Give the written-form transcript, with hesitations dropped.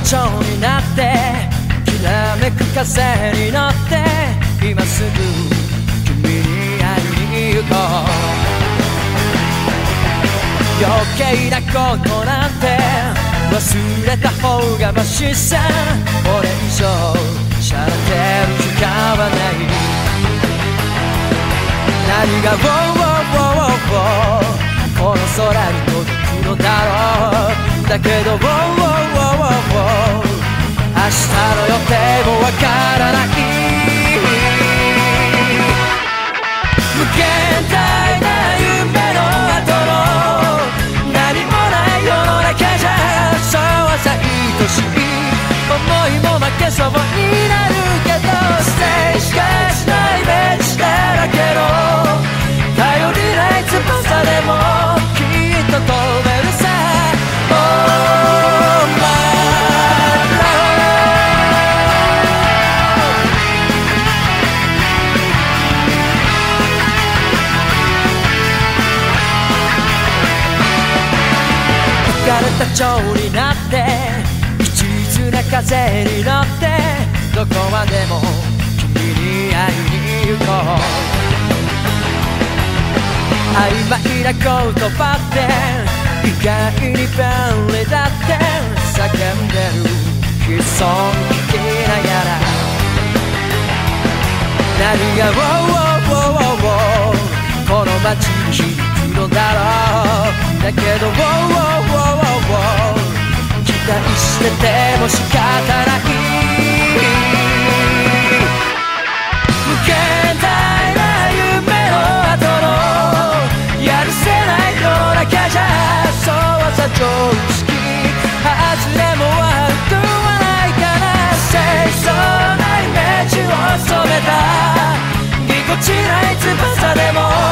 蝶になってきらめく風に乗って今すぐ君に会いに行こう。余計なことなんて忘れた方がマシさ。これ以上しゃれてる時間はない。何がこの空に届くのだろう。だけど明日の予定もわからない。無限大な夢の後の何もない世の中じゃそうは愛しい思いも負けそうになるけどステージがしないイメージだらけの頼りない翼でもきっと飛べるさ。浮かれた蝶になって一途な風に乗ってどこまでも君に会いに行こう。曖昧な言葉って意外に便利だって叫んでる悲壮聞きながら何がこの街に響くのだろう。だけど期待してても仕方ない。無限大な夢の後のやるせない世の中じゃそうはさ常識外れも悪くはないから清楚なイメージを染めたぎこちない翼でも